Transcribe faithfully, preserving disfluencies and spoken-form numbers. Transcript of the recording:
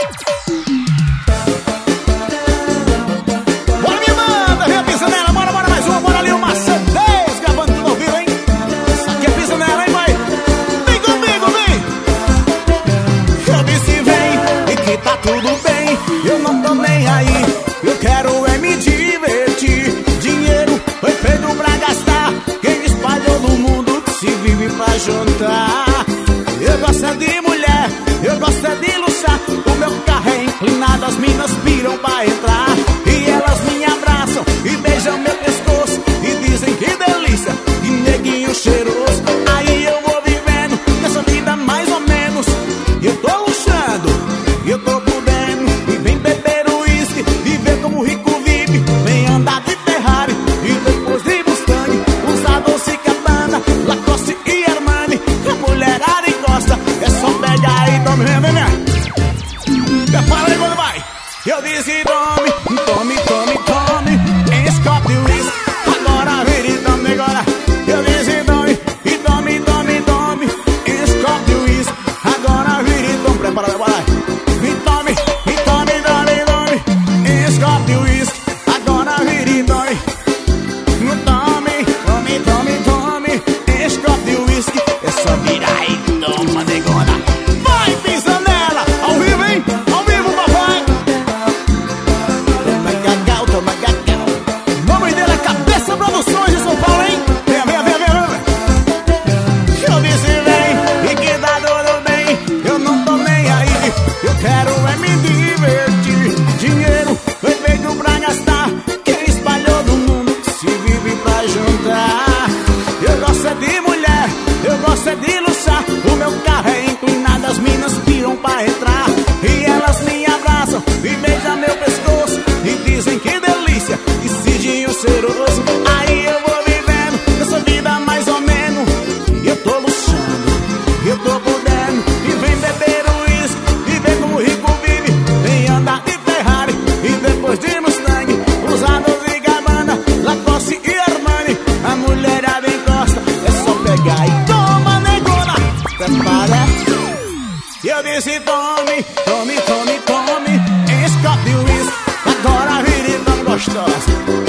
Bora, minha banda, vem a pisanela, bora, bora, mais uma, bora ali, o Maçadez, gravando tudo ao vivo, hein? Isso aqui é pisanela, hein, vai? Vem comigo, vem! Eu disse vem, e que tá tudo bem, eu não tô nem aí, eu quero é me divertir. Dinheiro foi feito pra gastar, quem espalhou no mundo que se vive pra juntar. Eu gosto é de mulher, eu gosto é de luxar, o meu carro é inclinado, as minas piram pra entrar. E elas me abraçam e beijam meu pescoço e dizem que delícia, que neguinho cheiroso. Aí eu vou vivendo nessa vida mais ou menos, eu tô luxando, eu tô podendo. E vem beber uísque e ver como rico vive, vem andar de Ferrari e depois de Mustang, usar Dolce Gabbana, Lacoste e Armani. A mulherada encosta, é só pegar e tome, vem, vem, vem. Prepara aí quando vai. Eu disse tome, tome, tome, tome, esse copo de uísque, agora vira e tome, agora. Eu disse tome, e tome, tome, tome, esse copo de uísque, agora vira e tome. Prepara, prepara aí. E tome, e tome, tome, tome, esse copo de uísque, agora vira e tome. Tome, tome, tome, tome, esse copo de uísque, é só virar e toma, negona. Vai, pisa nela, ao vivo, hein? Ao vivo, papai. Toma cacau, toma cacau. O nome dele é Cabeça Produções de São Paulo, hein? Vem, vem, vem, vem, vem. Eu disse vem, e que tá tudo bem, eu não tô nem aí, eu quero é me divertir. Dinheiro foi feito pra gastar, quem espalhou no mundo se vive pra juntar. Eu gosto é de mulher, eu gosto é de luxar, o meu carro é inclinado, as minas piram pra entrar. E elas me abraçam e beijam meu pescoço e dizem que delícia, que cidinho cheiroso. Aí eu vou vivendo nessa vida mais ou menos, e eu tô luxando, eu tô podendo. E vem beber uísque e vem como rico vive, vem andar de Ferrari e depois de Mustang, usar Dolce Gabbana, Lacoste e Armani. A mulherada encosta, é só pegar e toma, negona. Prepara. Eu disse tome, tome, tome, tome, esse copo de uísque, agora vira e tome gostosa.